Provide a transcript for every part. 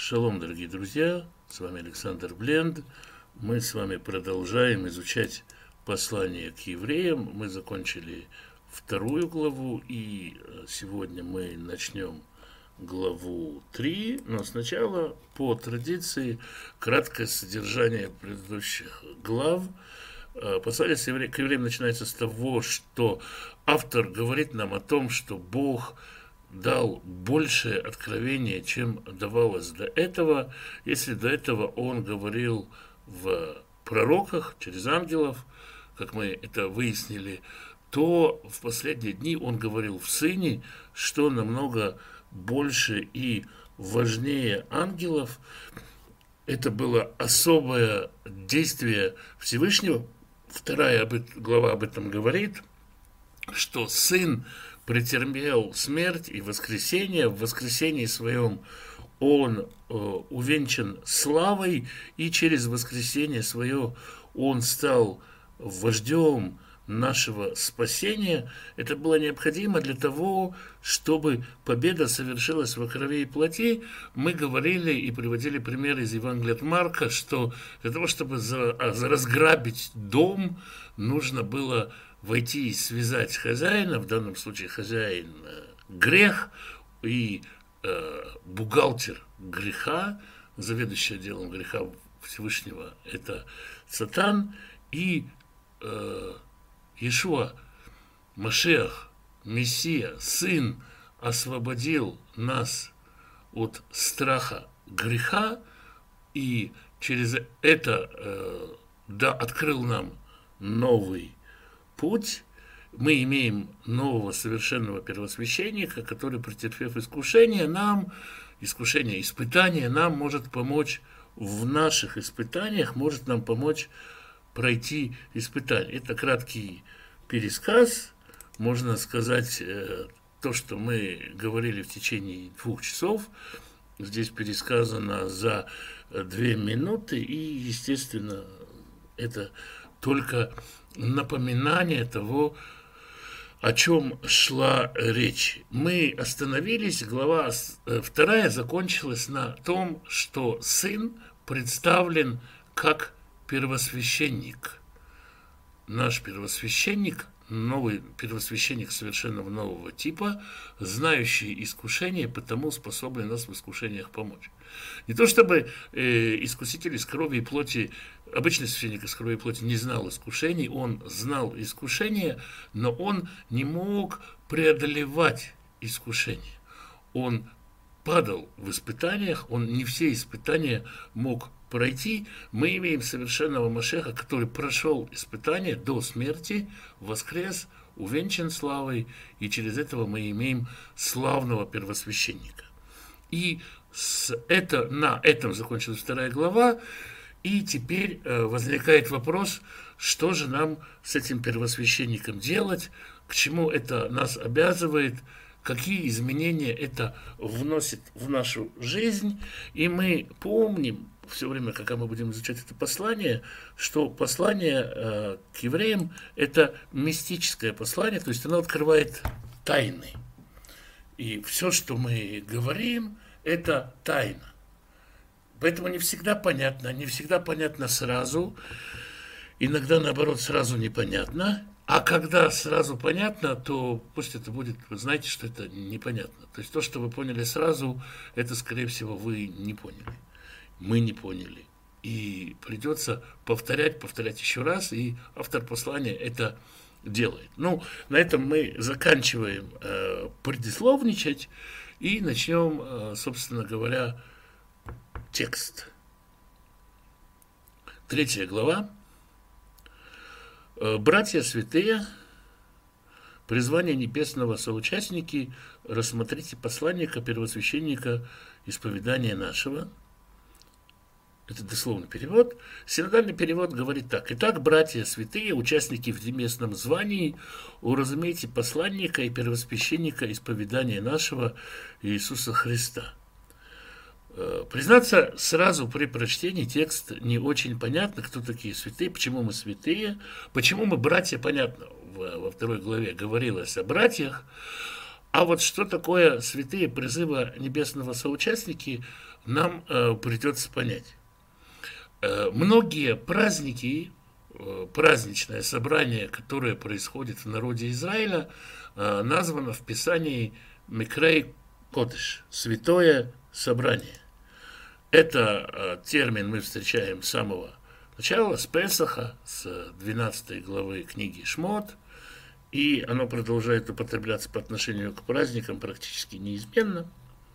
Шалом, дорогие друзья, с вами Александр Бленд. Мы с вами продолжаем изучать послание к евреям. Мы закончили вторую главу, и сегодня мы начнем главу 3, но сначала, по традиции, краткое содержание предыдущих глав. Послание к евреям начинается с того, что автор говорит нам о том, что Бог дал большее откровение, чем давалось до этого. Если до этого он говорил в пророках, через ангелов, как мы это выяснили, то в последние дни он говорил в Сыне, что намного больше и важнее ангелов. Это было особое действие Всевышнего. Вторая глава об этом говорит, что Сын претерпел смерть и воскресение. В воскресении своем он увенчан славой, и через воскресение свое он стал вождем нашего спасения. Это было необходимо для того, чтобы победа совершилась во крови и плоти. Мы говорили и приводили пример из Евангелия от Марка, что для того, чтобы разграбить дом, нужно было войти и связать хозяина, в данном случае хозяин грех, и бухгалтер греха, заведующий отделом греха Всевышнего, это Сатан, и Иешуа, Машиах, Мессия, Сын, освободил нас от страха греха, и через это открыл нам новый путь. Мы имеем нового совершенного первосвященника, который, претерпев искушение, испытание, нам может помочь в наших испытаниях, может нам помочь пройти испытание. Это краткий пересказ, можно сказать, то, что мы говорили в течение 2 часов. Здесь пересказано за 2 минуты, и, естественно, это только напоминание того, о чем шла речь. Мы остановились, глава 2 закончилась на том, что Сын представлен как первосвященник. Наш первосвященник, новый первосвященник совершенно нового типа, знающий искушение, потому способный нас в искушениях помочь. Не то чтобы искуситель из крови и плоти, обычный священник из крови и плоти не знал искушений, он знал искушения, но он не мог преодолевать искушения. Он падал в испытаниях, он не все испытания мог пройти. Мы имеем совершенного Машеха, который прошел испытания до смерти, воскрес, увенчан славой, и через этого мы имеем славного первосвященника. И на этом закончилась 2 глава, и теперь возникает вопрос, что же нам с этим первосвященником делать, к чему это нас обязывает, какие изменения это вносит в нашу жизнь. И мы помним все время, когда мы будем изучать это послание, что послание к евреям – это мистическое послание, то есть оно открывает тайны. И все, что мы говорим, это тайна. Поэтому не всегда понятно сразу, иногда, наоборот, сразу непонятно, а когда сразу понятно, то пусть это будет, вы знаете, что это непонятно. То есть то, что вы поняли сразу, это, скорее всего, вы не поняли. Мы не поняли. И придется повторять еще раз, и автор послания это делает. На этом мы заканчиваем предисловничать и начнем, собственно говоря, текст. 3 глава. Братья святые, призвание небесного соучастники, рассмотрите посланника, первосвященника, исповедания нашего. Это дословный перевод. Синодальный перевод говорит так. Итак, братья святые, участники в небесном звании, уразумейте посланника и первосвященника исповедания нашего Иисуса Христа. Признаться, сразу при прочтении текст не очень понятно, кто такие святые, почему мы святые, почему мы братья, понятно, во 2 главе говорилось о братьях, А вот что такое святые призыва небесного соучастники, нам придется понять. Многие праздники, праздничное собрание, которое происходит в народе Израиля, названо в Писании Микрей Кодеш, святое собрание. Это термин мы встречаем с самого начала, с Песаха, с 12 главы книги Шмот, и оно продолжает употребляться по отношению к праздникам практически неизменно.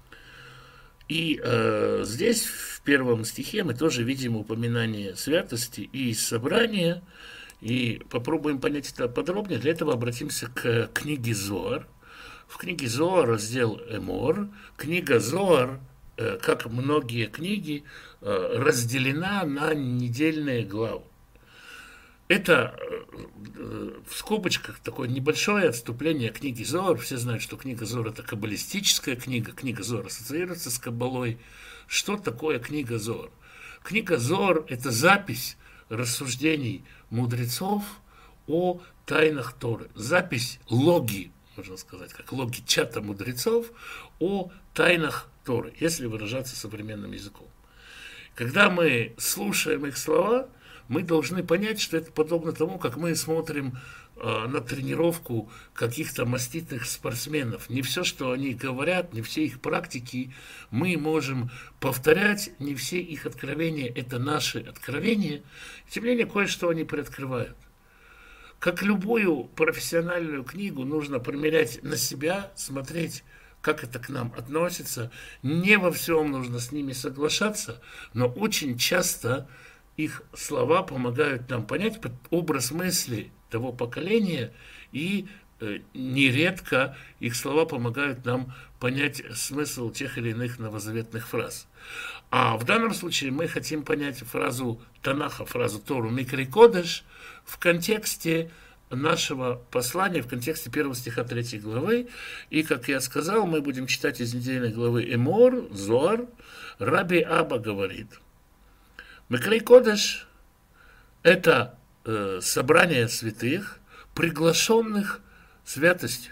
И здесь, в первом стихе, мы тоже видим упоминание святости и собрания, и попробуем понять это подробнее. Для этого обратимся к книге Зоар. В книге Зоар раздел Эмор. Книга Зоар, как многие книги, разделена на недельные главы. Это в скобочках такое небольшое отступление книги Зоар. Все знают, что книга Зоар – это каббалистическая книга. Книга Зоар ассоциируется с каббалой. Что такое книга Зоар? Книга Зоар – это запись рассуждений мудрецов о тайнах Торы. Запись логи, можно сказать, как логи чата мудрецов о тайнах Торы, если выражаться современным языком. Когда мы слушаем их слова, мы должны понять, что это подобно тому, как мы смотрим на тренировку каких-то маститых спортсменов. Не все, что они говорят, не все их практики мы можем повторять, не все их откровения – это наши откровения. Тем не менее, кое-что они приоткрывают. Как любую профессиональную книгу, нужно примерять на себя, смотреть, как это к нам относится. Не во всем нужно с ними соглашаться, но очень часто их слова помогают нам понять образ мысли того поколения, и нередко их слова помогают нам понять смысл тех или иных новозаветных фраз. А в данном случае мы хотим понять фразу Танаха, фразу Тору Микрей Кодеш в контексте нашего послания, в контексте 1 стиха 3 главы. И, как я сказал, мы будем читать из недельной главы Эмор, Зоар. Раби Аба говорит: Микрей Кодеш – это собрание святых, приглашенных святостью.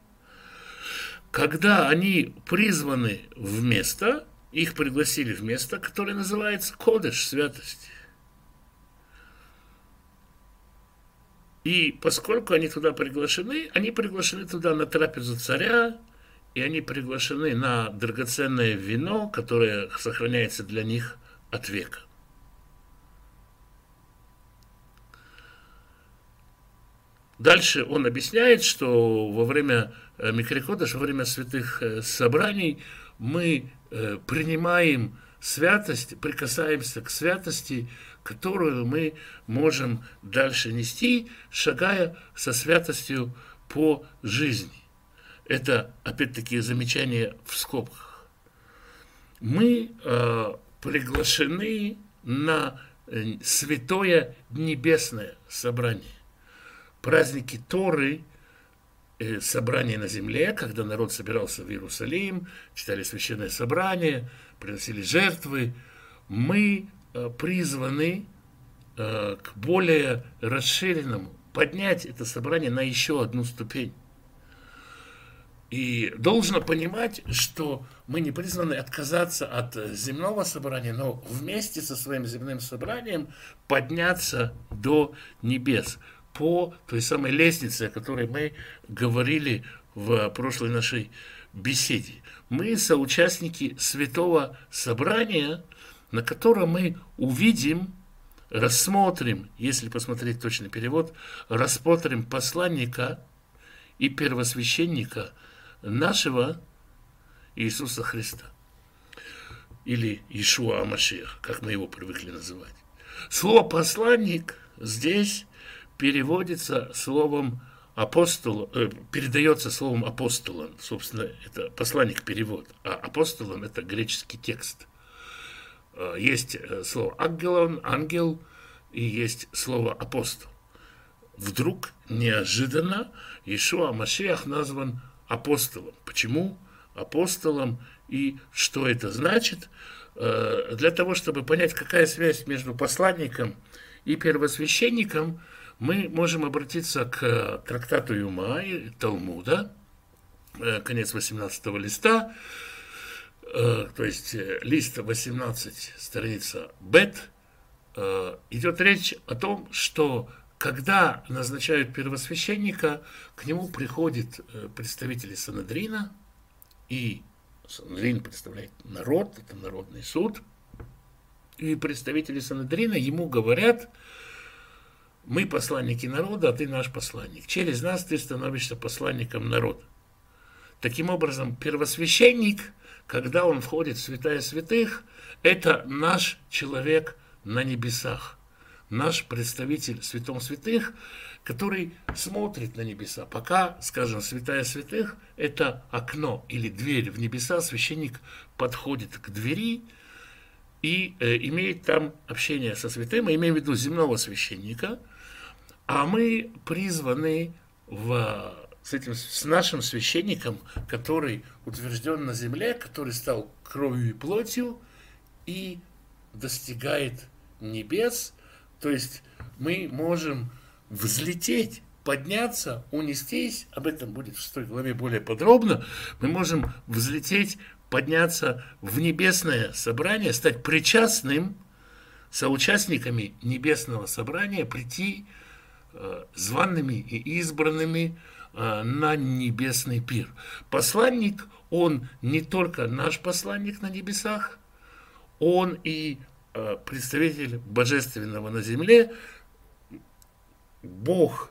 Когда они призваны в место, их пригласили в место, которое называется Кодеш, святость. И поскольку они туда приглашены туда на трапезу царя, и они приглашены на драгоценное вино, которое сохраняется для них от века. Дальше он объясняет, что во время Микрей Кодеш, во время святых собраний мы принимаем святость, прикасаемся к святости, которую мы можем дальше нести, шагая со святостью по жизни. Это, опять-таки, замечание в скобках. Мы приглашены на святое небесное собрание. Праздники Торы, собрание на земле, когда народ собирался в Иерусалим, читали священное собрание, приносили жертвы, мы призваны к более расширенному, поднять это собрание на еще одну ступень. И должно понимать, что мы не призваны отказаться от земного собрания, но вместе со своим земным собранием подняться до небес по той самой лестнице, о которой мы говорили в прошлой нашей беседе. Мы соучастники святого собрания, на котором мы увидим, рассмотрим, если посмотреть точный перевод, рассмотрим посланника и первосвященника нашего Иисуса Христа. Или Иешуа Машиах, как мы его привыкли называть. Слово «посланник» здесь переводится словом апостол, передается словом апостолом. Собственно, это посланник перевод, а апостолом это греческий текст. Есть слово ангелон, ангел, и есть слово апостол. Вдруг, неожиданно, Иешуа Машиах назван апостолом. Почему апостолом и что это значит? Для того, чтобы понять, какая связь между посланником и первосвященником, мы можем обратиться к трактату Юма и Талмуда, конец 18 листа, то есть лист 18, страница Бет, идет речь о том, что когда назначают первосвященника, к нему приходят представители Санедрина, и Санедрин представляет народ, это народный суд, и представители Санедрина ему говорят: мы посланники народа, а ты наш посланник. Через нас ты становишься посланником народа. Таким образом, первосвященник, когда он входит в святая святых, это наш человек на небесах, наш представитель в святом святых, который смотрит на небеса. Пока, скажем, святая святых – это окно или дверь в небеса, священник подходит к двери и имеет там общение со святым, мы имеем в виду земного священника, а мы призваны с нашим священником, который утвержден на земле, который стал кровью и плотью и достигает небес, то есть мы можем взлететь, подняться, унестись, об этом будет в 6 главе более подробно, мы можем взлететь, подняться в небесное собрание, стать причастным, соучастниками небесного собрания, прийти зваными и избранными на небесный пир. Посланник, он не только наш посланник на небесах, он и представитель божественного на земле. Бог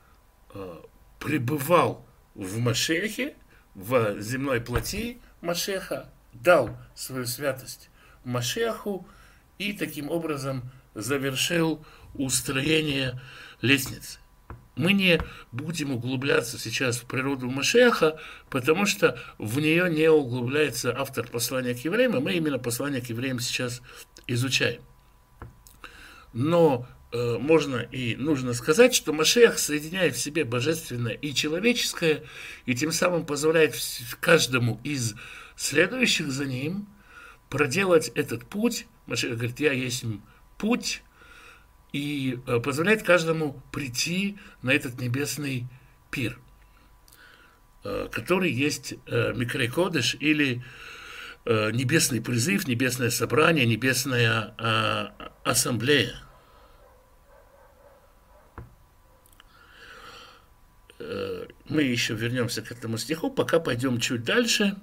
пребывал в Машехе, в земной плоти Машеха, дал свою святость Машеху и таким образом завершил устроение лестницы. Мы не будем углубляться сейчас в природу Машеха, потому что в нее не углубляется автор послания к евреям, а мы именно послание к евреям сейчас изучаем. Но можно и нужно сказать, что Машех соединяет в себе божественное и человеческое, и тем самым позволяет каждому из следующих за ним проделать этот путь. Машех говорит: я есть путь, и позволяет каждому прийти на этот небесный пир, который есть Микрей Кодеш, или небесный призыв, небесное собрание, небесная ассамблея. Мы еще вернемся к этому стиху, пока пойдем чуть дальше.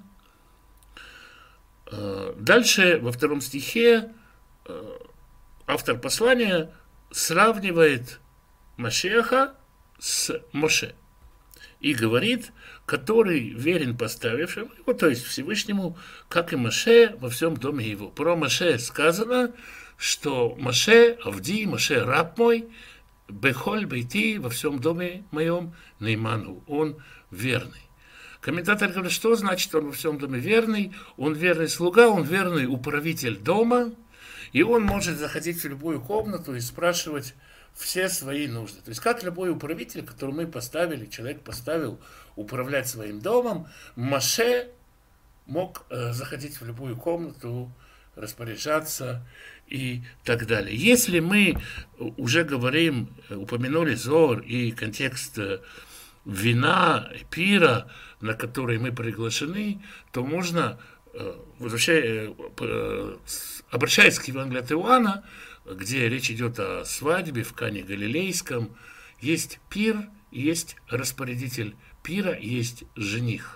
Дальше, во 2 стихе, автор послания сравнивает Машеха с Моше и говорит, который верен поставившему его, то есть Всевышнему, как и Моше во всем доме его. Про Моше сказано, что Моше Авди, Моше раб мой, Бехоль Бейти, во всем доме моем, Нейману, он верный. Комментатор говорит, что значит он во всем доме верный? Он верный слуга, он верный управитель дома, и он может заходить в любую комнату и спрашивать все свои нужды. То есть, как любой управитель, которого мы поставили, человек поставил управлять своим домом, Моше мог заходить в любую комнату, распоряжаться и так далее. Если мы уже говорим, упомянули Зоар и контекст вина, пира, на который мы приглашены, то можно, обращаясь к Евангелию от Иоанна, где речь идет о свадьбе в Кане Галилейском, есть пир, есть распорядитель пира, есть жених.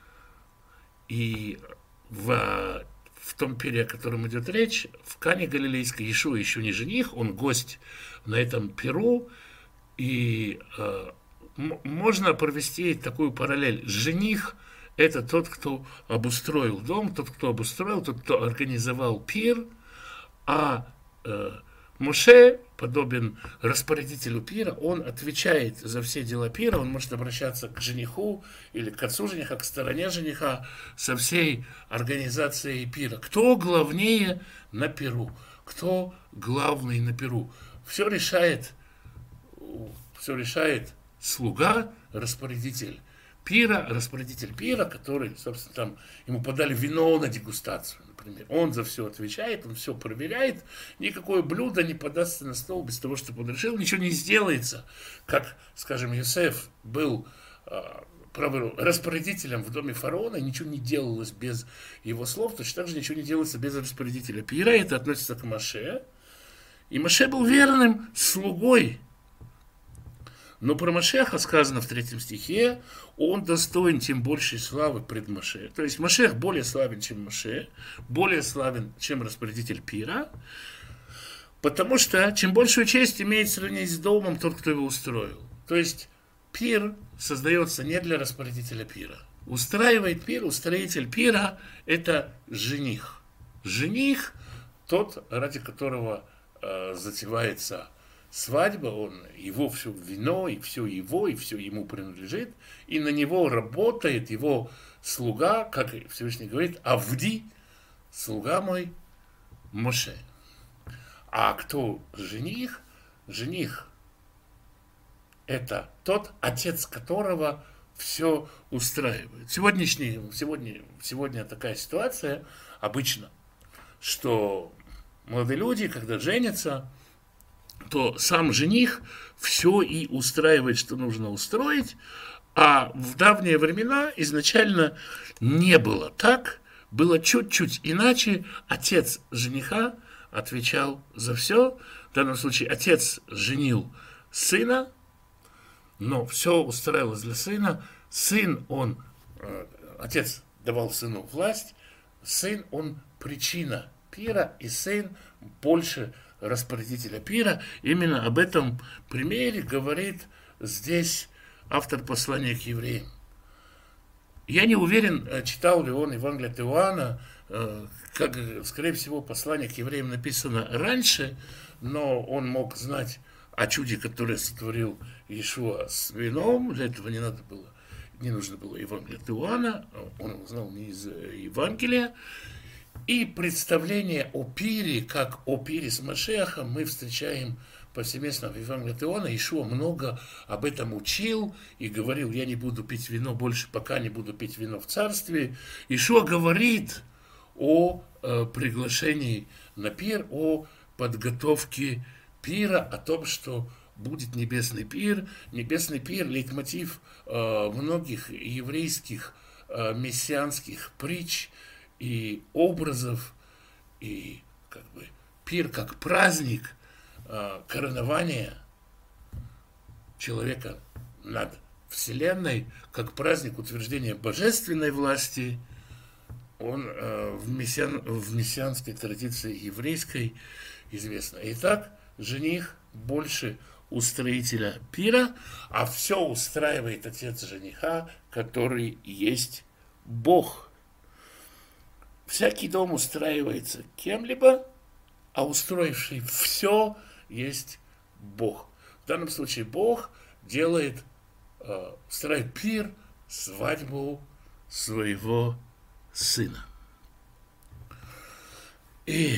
И в том пире, о котором идет речь, в Кане Галилейской Иешуа еще не жених, он гость на этом пиру, и можно провести такую параллель. Жених – это тот, кто обустроил дом, тот, кто организовал пир, а Моше подобен распорядителю пира, он отвечает за все дела пира, он может обращаться к жениху или к отцу жениха, к стороне жениха со всей организацией пира. Кто главнее на пиру? Кто главный на пиру? Все решает слуга, распорядитель пира, который, собственно, там ему подали вино на дегустацию, например. Он за все отвечает, он все проверяет, никакое блюдо не подастся на стол без того, чтобы он решил, ничего не сделается. Как, скажем, Йосеф был распорядителем в доме фараона, ничего не делалось без его слов, точно так же ничего не делается без распорядителя пира. Это относится к Моше. И Моше был верным слугой. Но про Машеха сказано в 3 стихе, он достоин тем большей славы пред Моше. То есть Машех более славен, чем Моше, более славен, чем распорядитель пира, потому что чем большую честь имеет сравнение с домом тот, кто его устроил. То есть пир создается не для распорядителя пира. Устраивает пир, устроитель пира – это жених. Жених – тот, ради которого затевается свадьба, его все вино, и все ему принадлежит, и на него работает его слуга, как Всевышний говорит, Авди, слуга мой Моше. А кто жених? Жених – это тот, отец которого все устраивает. Сегодня такая ситуация обычно, что молодые люди, когда женятся, то сам жених все и устраивает, что нужно устроить, а в давние времена изначально не было так, было чуть-чуть иначе. Отец жениха отвечал за все. В данном случае отец женил сына, но все устраивалось для сына. Отец давал сыну власть, сын, он причина пира, и сын больше распорядителя пира. Именно об этом примере говорит здесь автор послания к евреям. Я не уверен, читал ли он Евангелие от Иоанна, как, скорее всего, послание к евреям написано раньше, но он мог знать о чуде, которое сотворил Иешуа с вином. Для этого не нужно было Евангелие от Иоанна, он узнал не из Евангелия. И представление о пире, как о пире с Машехом, мы встречаем повсеместно в Евангелии от Иоанна. Иешуа много об этом учил и говорил: я не буду пить вино больше, пока не буду пить вино в царстве. Иешуа говорит о приглашении на пир, о подготовке пира, о том, что будет небесный пир. Небесный пир – лейтмотив многих еврейских мессианских притч и образов, и как бы пир как праздник коронования человека над Вселенной, как праздник утверждения божественной власти, он в мессианской традиции еврейской известно. Итак, жених больше устроителя пира, а все устраивает отец жениха, который есть Бог. Всякий дом устраивается кем-либо, а устроивший все есть Бог. В данном случае Бог устраивает пир, свадьбу своего сына. И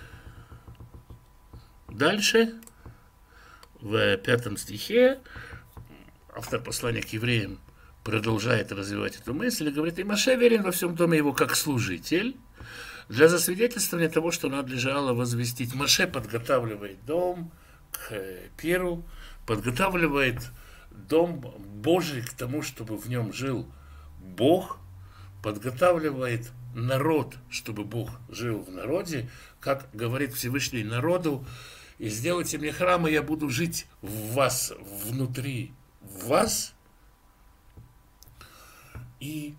дальше, в 5 стихе, автор послания к евреям продолжает развивать эту мысль и говорит: и Моше верен во всем доме его как служитель, для засвидетельствования того, что надлежало возвестить. Моше подготавливает дом к пиру, подготавливает дом Божий к тому, чтобы в нем жил Бог, подготавливает народ, чтобы Бог жил в народе, как говорит Всевышний народу: и сделайте мне храм, и я буду жить в вас, внутри вас. И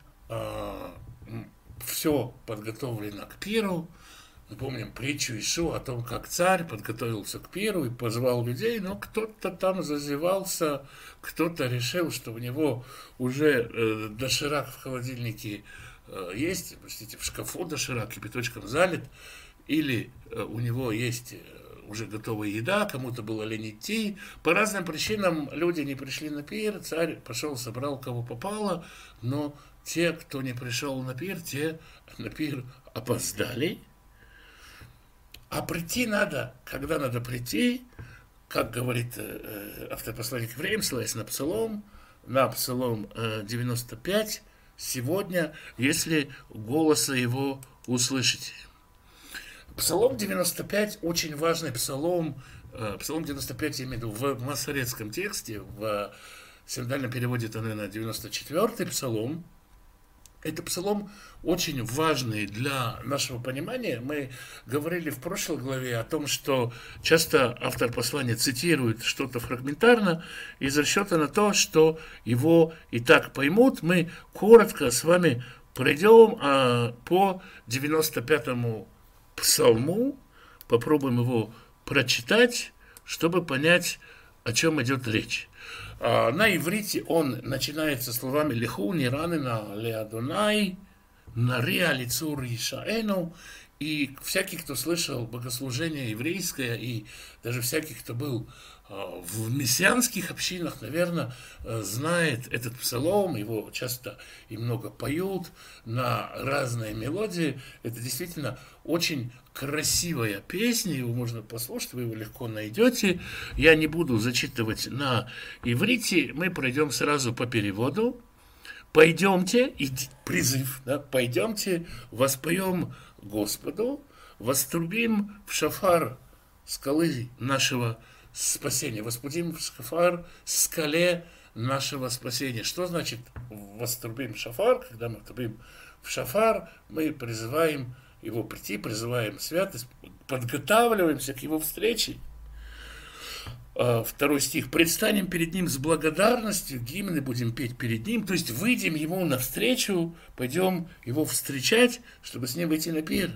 все подготовлено к пиру. Мы помним притчу Иешуа о том, как царь подготовился к пиру и позвал людей, но кто-то там зазевался, кто-то решил, что у него уже доширак в холодильнике есть, в шкафу доширак кипяточком залит, или у него есть уже готовая еда, кому-то было лень идти. По разным причинам люди не пришли на пир, царь пошел, собрал кого попало, но те, кто не пришел на пир, те на пир опоздали. А прийти надо, когда надо прийти, как говорит автор послания к евреям, ссылаясь на Псалом 95, сегодня, если голоса его услышите. Псалом 95 очень важный псалом. Псалом 95, я имею в виду, в масоретском тексте, в в синодальном переводе это, наверное, 94-й псалом. Это псалом очень важный для нашего понимания. Мы говорили в прошлой главе о том, что часто автор послания цитирует что-то фрагментарно из расчета на то, что его и так поймут. Мы коротко с вами пройдем по 95-му псалму, попробуем его прочитать, чтобы понять, о чем идет речь. На иврите он начинается словами «Лиху ниранена леадонай, нариа лицур ишаэну». И всякий, кто слышал богослужение еврейское, и даже всякий, кто был в мессианских общинах, наверное, знает этот псалом, его часто и много поют на разные мелодии. Это действительно очень красивая песня, его можно послушать, вы его легко найдете. Я не буду зачитывать на иврите, мы пройдем сразу по переводу. Пойдемте, призыв, да, пойдемте, воспоем Господу, вострубим в шафар скалы нашего спасения, вострубим в шафар скале нашего спасения. Что значит вострубим в шафар? Когда мы трубим в шафар, мы призываем его прийти, призываем святость, подготавливаемся к его встрече. Второй стих. «Предстанем перед ним с благодарностью, гимны будем петь перед ним». То есть выйдем ему навстречу, пойдем его встречать, чтобы с ним выйти на пир.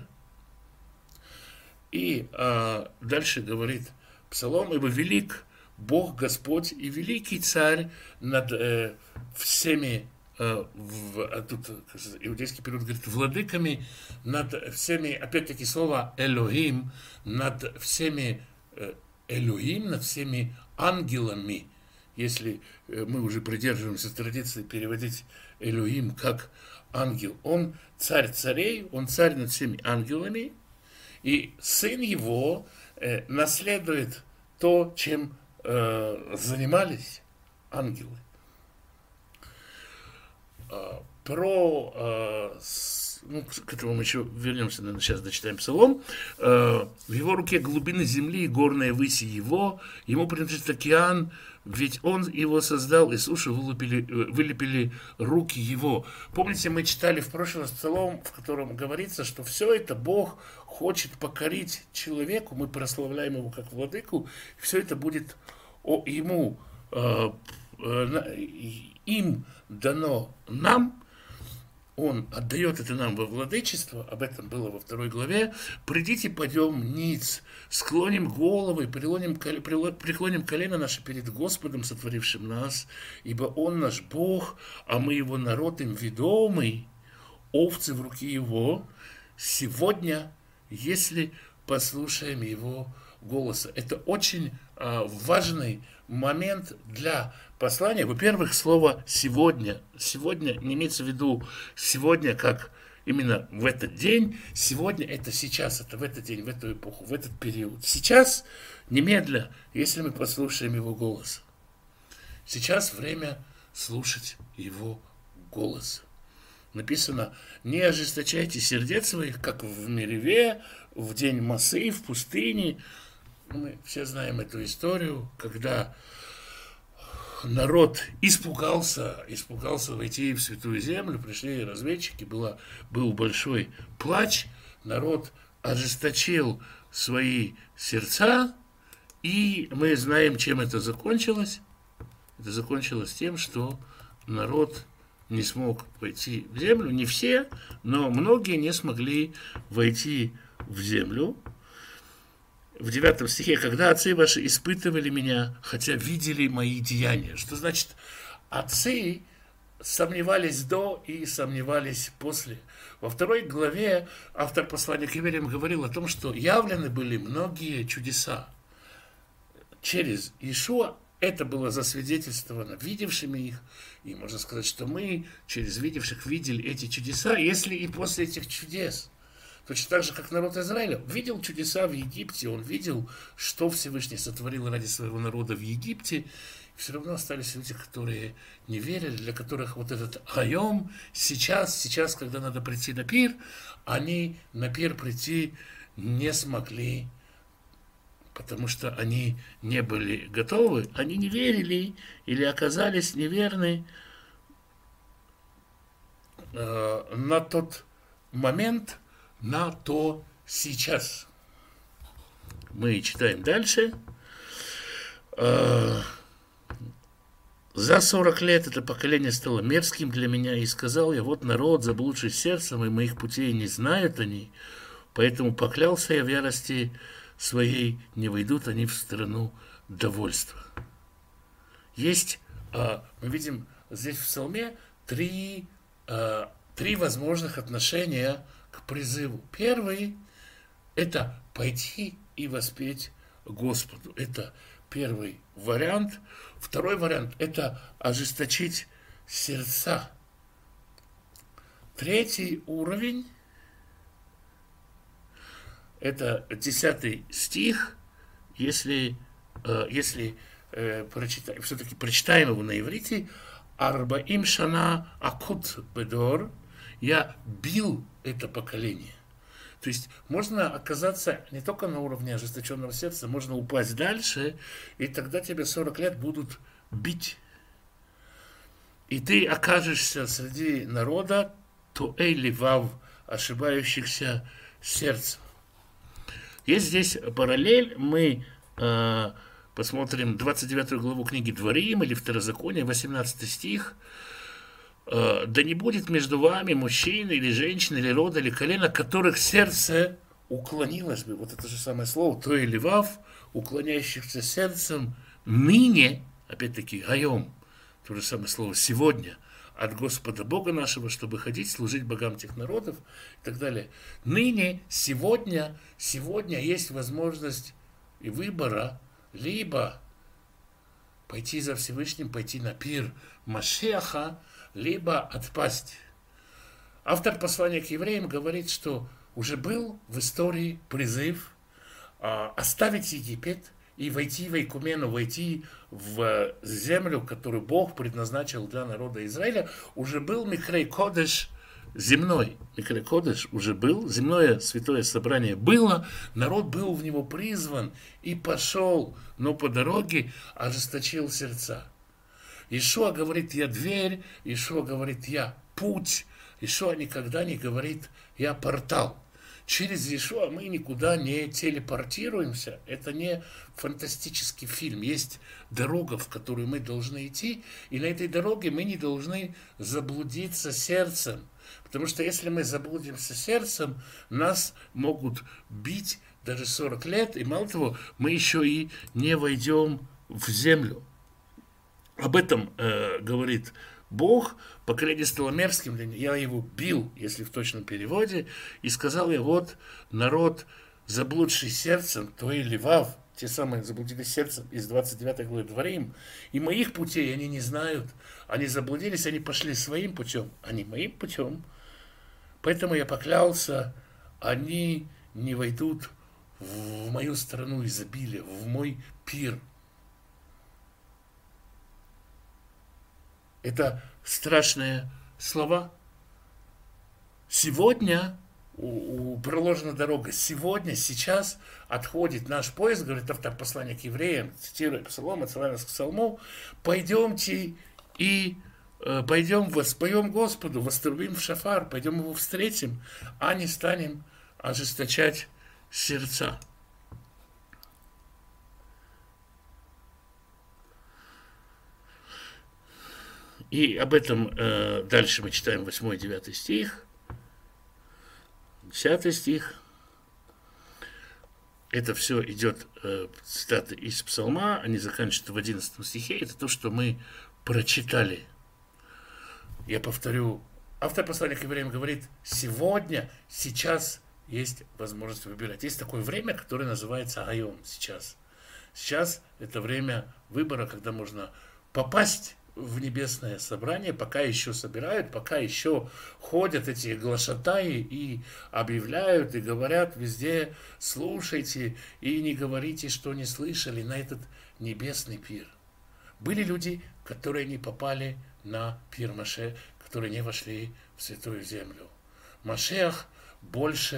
И дальше говорит Псалом: «Ибо велик Бог Господь и великий Царь над всеми». Тут иудейский перевод говорит «владыками», над всеми, опять-таки слово «элохим», над всеми Элохим, над всеми ангелами. Если мы уже придерживаемся традиции переводить Элохим как ангел, он царь царей, он царь над всеми ангелами, и сын его наследует то, чем занимались ангелы. К этому мы еще вернемся, наверное, сейчас дочитаем псалом. В его руке глубины земли и горные выси его, ему принадлежит океан, ведь он его создал, и сушу вылепили руки его. Помните, мы читали в прошлом псалом, в котором говорится, что все это Бог хочет покорить человеку, мы прославляем его как владыку, все это будет ему, им дано нам. Он отдает это нам во владычество, об этом было во 2 главе. «Придите, пойдем ниц, склоним головы, преклоним колено наше перед Господом, сотворившим нас, ибо Он наш Бог, а мы Его народ им ведомый, овцы в руки Его, сегодня, если послушаем Его голоса». Это очень важный момент для послания. Во-первых, слово «сегодня». Сегодня не имеется в виду сегодня как именно в этот день. Сегодня это сейчас, это в этот день, в эту эпоху, в этот период. Сейчас, немедля, если мы послушаем его голос. Сейчас время слушать его голос. Написано: «Не ожесточайте сердец своих, как в Мериве, в день Массы, в пустыне». Мы все знаем эту историю, когда народ испугался войти в Святую Землю, пришли разведчики, был большой плач, народ ожесточил свои сердца, и мы знаем, чем это закончилось. Это закончилось тем, что народ не смог войти в землю, не все, но многие не смогли войти в землю. В 9 стихе: «Когда отцы ваши испытывали меня, хотя видели мои деяния». Что значит отцы сомневались до и сомневались после? Во 2 главе автор послания к евреям говорил о том, что явлены были многие чудеса. Через Иешуа это было засвидетельствовано видевшими их, и можно сказать, что мы через видевших видели эти чудеса, если и после этих чудес. Точно так же, как народ Израиля видел чудеса в Египте, он видел, что Всевышний сотворил ради своего народа в Египте. Все равно остались люди, которые не верили, для которых вот этот айом, сейчас, когда надо прийти на пир, они на пир прийти не смогли. потому что они не были готовы, они не верили или оказались неверны на тот момент, на то сейчас. Мы читаем дальше. За 40 лет это поколение стало мерзким для меня, и сказал я: вот народ, заблудший сердцем, и моих путей не знают они, поэтому поклялся я в ярости своей, не войдут они в страну довольства. Есть, мы видим здесь в Псалме три возможных отношения к призыву. Первый – это пойти и воспеть Господу. Это первый вариант. Второй вариант – это ожесточить сердца. Третий уровень – это 10 стих. Если все-таки прочитаем его на иврите, «Арбаим шана акут бедор», я бил это поколение. То есть можно оказаться не только на уровне ожесточенного сердца, можно упасть дальше, и тогда тебя 40 лет будут бить. И ты окажешься среди народа туэй ливав, ошибающихся сердцем. Есть здесь параллель, мы посмотрим 29 главу книги Дворим или Второзаконие, 18 стих. «Да не будет между вами мужчины или женщины, или рода, или колена, которых сердце уклонилось бы». Вот это же самое слово, то и ливав, уклоняющихся сердцем, ныне, опять-таки, айом, то же самое слово, сегодня, от Господа Бога нашего, чтобы ходить, служить богам тех народов и так далее. Ныне, сегодня есть возможность и выбора, либо пойти за Всевышним, пойти на пир Машеха, либо отпасть. Автор послания к евреям говорит, что уже был в истории призыв оставить Египет и войти в Ойкумену, войти в землю, которую Бог предназначил для народа Израиля. Уже был Микрей Кодеш земной. Микрей Кодеш уже был, земное святое собрание было, народ был в него призван и пошел, но по дороге ожесточил сердца. Иешуа говорит: я дверь, Иешуа говорит: я путь, Иешуа никогда не говорит: я портал. Через Иешуа мы никуда не телепортируемся, это не фантастический фильм, есть дорога, в которую мы должны идти, и на этой дороге мы не должны заблудиться сердцем, потому что если мы заблудимся сердцем, нас могут бить даже 40 лет, и мало того, мы еще и не войдем в землю. Об этом говорит Бог: поколение стало мерзким для меня, я его бил, если в точном переводе, и сказал я: вот народ, заблудший сердцем, то и ливав, те самые заблудились сердцем из 29 главы Дворим, и моих путей они не знают, они заблудились, они пошли своим путем, а не моим путем, поэтому я поклялся, они не войдут в мою страну изобилия, в мой пир. Это страшные слова. Сегодня проложена дорога. Сегодня, сейчас отходит наш поезд, говорит автор послания к евреям, цитируя Псалом, отсылая нас к Псалму: пойдемте и пойдем воспоем Господу, вострубим в шафар, пойдем его встретим, а не станем ожесточать сердца. И об этом дальше мы читаем 8-9 стих, 10 стих. Это все идет цитаты из Псалма, они заканчиваются в 11 стихе. Это то, что мы прочитали. Я повторю, автор послания к евреям говорит: сегодня, сейчас есть возможность выбирать. Есть такое время, которое называется айом, сейчас. Сейчас это время выбора, когда можно попасть в небесное собрание, пока еще собирают, пока еще ходят эти глашатаи и объявляют, и говорят везде: слушайте и не говорите, что не слышали, на этот небесный пир. Были люди, которые не попали на пир Маше, которые не вошли в святую землю. Машех больше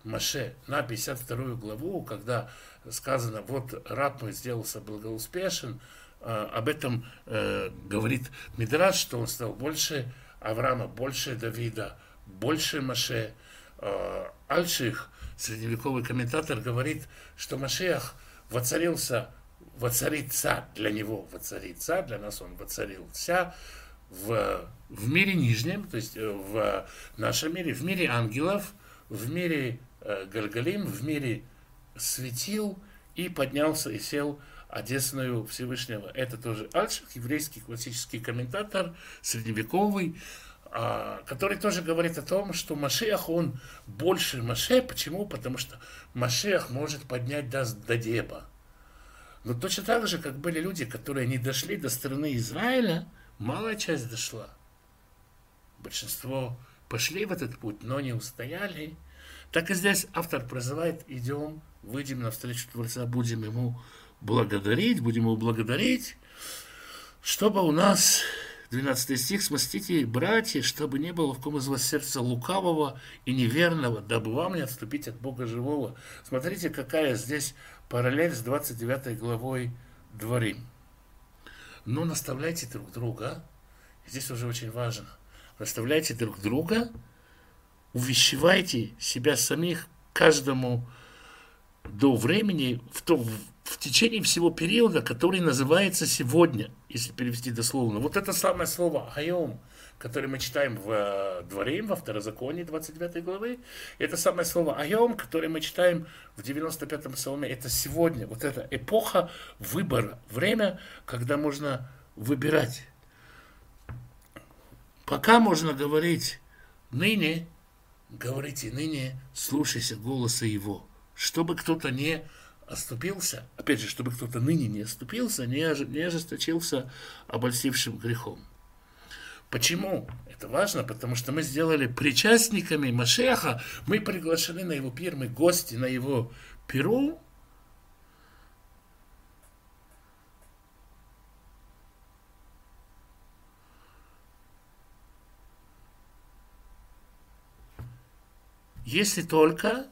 Маше на 52 главу, когда сказано, вот раб мой сделался благоуспешен, об этом говорит Мидраш, что он стал больше Авраама, больше Давида, больше Маше. Альших, средневековый комментатор, говорит, что Машиах воцарится для него, воцарится, для нас он воцарился в мире нижнем, то есть в нашем мире, в мире ангелов, в мире Гальгалим, в мире светил, и поднялся и сел одесную Всевышнего. Это тоже Альших, еврейский классический комментатор, средневековый, который тоже говорит о том, что Машиах, он больше Маше. Почему? Потому что Машиах может поднять до неба. Но точно так же, как были люди, которые не дошли до страны Израиля, малая часть дошла. Большинство пошли в этот путь, но не устояли. Так и здесь автор призывает: идем, выйдем навстречу Творца, будем ему благодарить, чтобы у нас, 12 стих, смастите, братья, чтобы не было в ком из вас сердца лукавого и неверного, дабы вам не отступить от Бога живого. Смотрите, какая здесь параллель с 29 главой Дворим. Но наставляйте друг друга, здесь уже очень важно, наставляйте друг друга, увещевайте себя самих каждому до времени, в течение всего периода, который называется сегодня, если перевести дословно. Вот это самое слово «айом», которое мы читаем в Дворим, во Второзаконии 29 главы, это самое слово «айом», которое мы читаем в 95-м псалме, это сегодня, вот эта эпоха выбора, время, когда можно выбирать. Пока можно говорить ныне, говорите ныне, слушайся голоса его, чтобы кто-то не оступился, опять же, чтобы кто-то ныне не оступился, не ожесточился обольстившим грехом. Почему? Это важно, потому что мы сделали причастниками Машеха, мы приглашены на его пир, мы гости на его пиру. Если только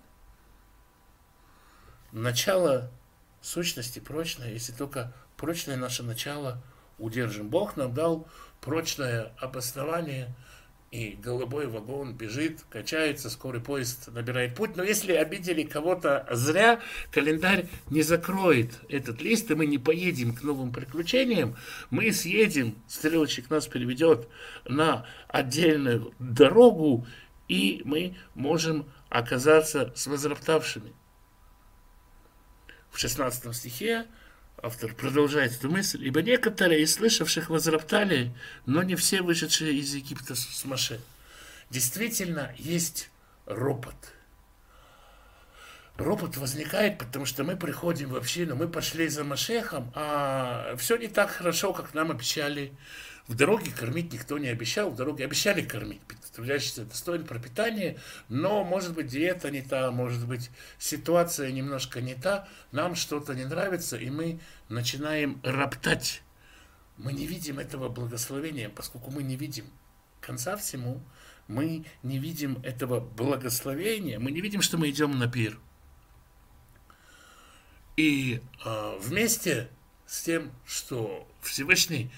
начало сущности прочное, если только прочное наше начало удержим. Бог нам дал прочное обоснование, и голубой вагон бежит, качается, скорый поезд набирает путь. Но если обидели кого-то зря, календарь не закроет этот лист, и мы не поедем к новым приключениям, мы съедем, стрелочник нас переведет на отдельную дорогу, и мы можем оказаться с возроптавшими. В 16 стихе автор продолжает эту мысль: «Ибо некоторые из слышавших возроптали, но не все вышедшие из Египта с Маше». Действительно, есть ропот. Ропот возникает, потому что мы приходим в общину, мы пошли за Машехом, а все не так хорошо, как нам обещали. В дороге кормить никто не обещал, в дороге обещали кормить, представляющийся достоин пропитания, но, может быть, диета не та, может быть, ситуация немножко не та, нам что-то не нравится, и мы начинаем роптать. Мы не видим этого благословения, поскольку мы не видим конца всему, мы не видим этого благословения, мы не видим, что мы идем на пир. И вместе с тем, что Всевышний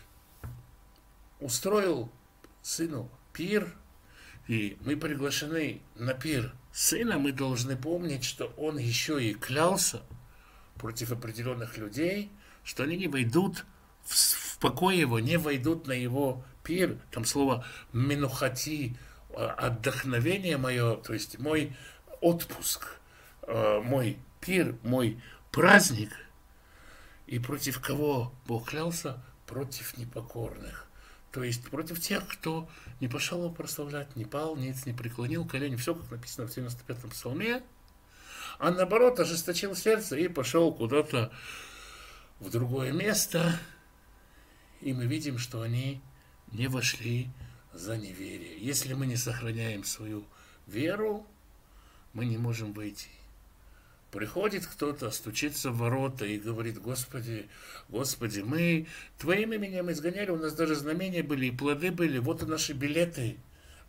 устроил сыну пир, и мы приглашены на пир сына, мы должны помнить, что он еще и клялся против определенных людей, что они не войдут в покой его, не войдут на его пир. Там слово «менухати», отдохновение мое, то есть мой отпуск, мой пир, мой праздник. И против кого Бог клялся? Против непокорных. То есть против тех, кто не пошел его прославлять, не пал, ниц, не преклонил колени. Все, как написано в 95-м псалме. А наоборот, ожесточил сердце и пошел куда-то в другое место. И мы видим, что они не вошли за неверие. Если мы не сохраняем свою веру, мы не можем выйти. Приходит кто-то, стучится в ворота и говорит: Господи, Господи, мы Твоим именем изгоняли, у нас даже знамения были и плоды были, вот и наши билеты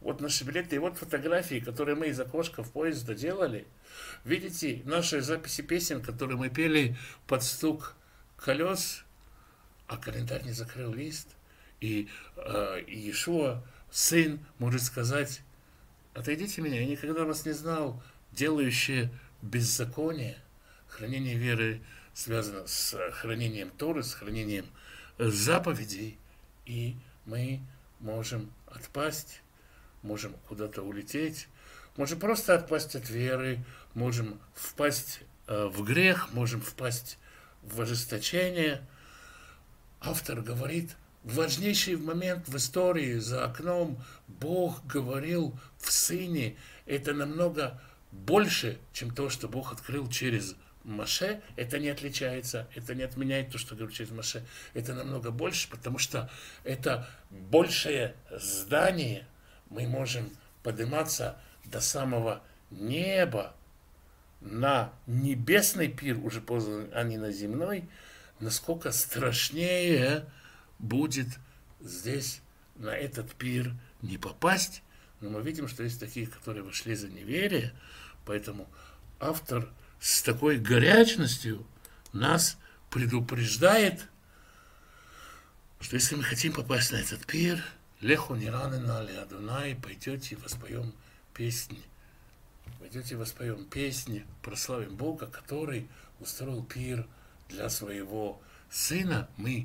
Вот наши билеты, и вот фотографии, которые мы из окошков поезда делали. Видите, наши записи песен, которые мы пели под стук колес, а календарь не закрыл лист. И Иешуа, сын, может сказать: отойдите меня, я никогда вас не знал, делающие беззаконие. Хранение веры связано с хранением Торы, с хранением заповедей, и мы можем отпасть, можем куда-то улететь, можем просто отпасть от веры, можем впасть в грех, можем впасть в ожесточение. Автор говорит, важнейший момент в истории за окном Бог говорил в Сыне. Это намного больше, чем то, что Бог открыл через Моше. Это не отличается, это не отменяет то, что говорил через Моше. Это намного больше, потому что это большее здание. Мы можем подниматься до самого неба на небесный пир, уже поздно, а не на земной. Насколько страшнее будет здесь на этот пир не попасть. Но мы видим, что есть такие, которые вошли за неверие. Поэтому автор с такой горячностью нас предупреждает, что если мы хотим попасть на этот пир, леху ниранена ли Адунай, пойдете и воспоем песни. Пойдете и воспоем песни, прославим Бога, который устроил пир для своего Сына. Мы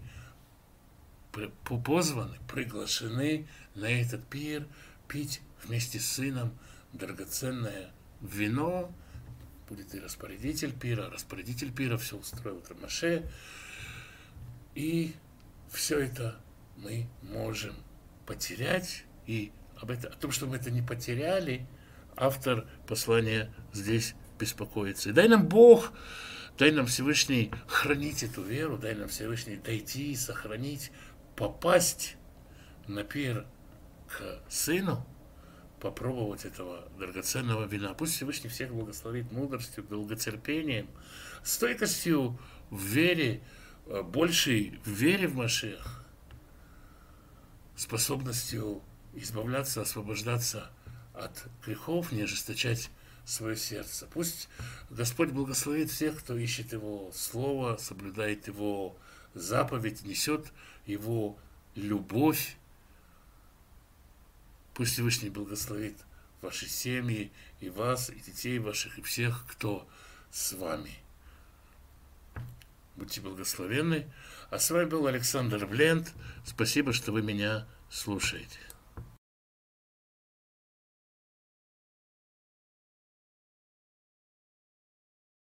позваны, приглашены на этот пир пить вместе с Сыном драгоценное вино. Будет и распорядитель пира все устроил это Моше. И все это мы можем потерять. И о том, чтобы мы это не потеряли, автор послания здесь беспокоится. И дай нам Бог, дай нам Всевышний хранить эту веру, дай нам Всевышний дойти, сохранить, попасть на пир к Сыну, попробовать этого драгоценного вина. Пусть Всевышний всех благословит мудростью, долготерпением, стойкостью в вере, большей в вере в Машиах, способностью избавляться, освобождаться от грехов, не ожесточать свое сердце. Пусть Господь благословит всех, кто ищет Его Слово, соблюдает Его заповедь, несет Его любовь. Пусть Всевышний благословит ваши семьи, и вас, и детей ваших, и всех, кто с вами. Будьте благословенны. А с вами был Александр Блент. Спасибо, что вы меня слушаете.